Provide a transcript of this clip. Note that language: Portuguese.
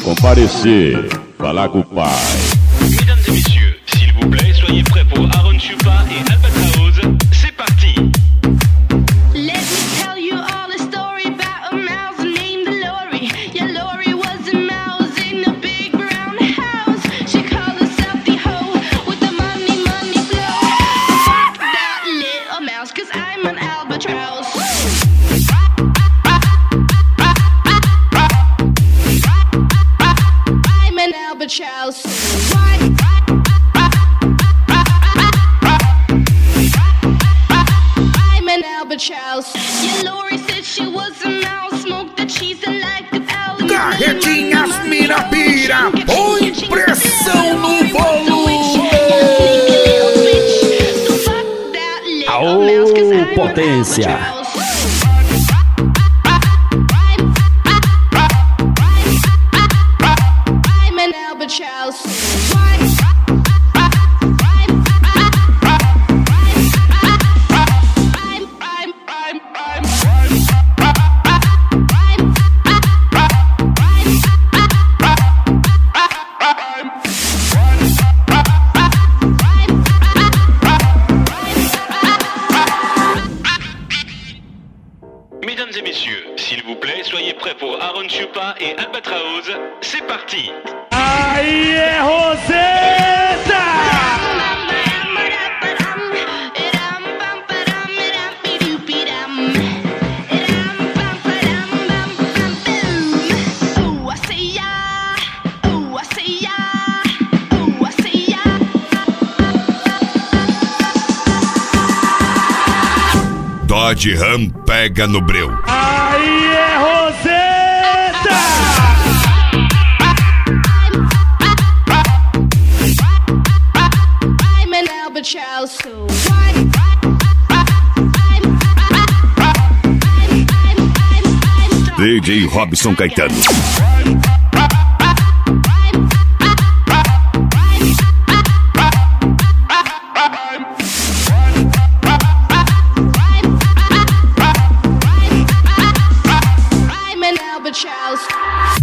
Comparecer, falar com o pai. Mesdames et messieurs, s'il vous plaît, soyez prêts pour Aaron Chupa et Albatraoz. C'est parti. Let me tell you all a story about a mouse named Lori. Yeah, Lori was a mouse in a big brown house. She called herself the hoe with the money flow. Fuck that little mouse, 'cause I'm an albatross. I'm an albatross. Albatross. Yeah, Lori said she was a mouse, smoked the cheese and liked the owl. Carretinhas Mirapira, põe pressão no volume. Aô, potência. I'm an albatross. Mesdames et messieurs, s'il vous plaît, soyez prêts pour Aaron Chupa et Albatraoz. C'est parti. Aí é Roseta! Dodge Ram pega no breu. Aí é Roseta! I'm an albatross. DJ Robson Caetano. I'm an albatross.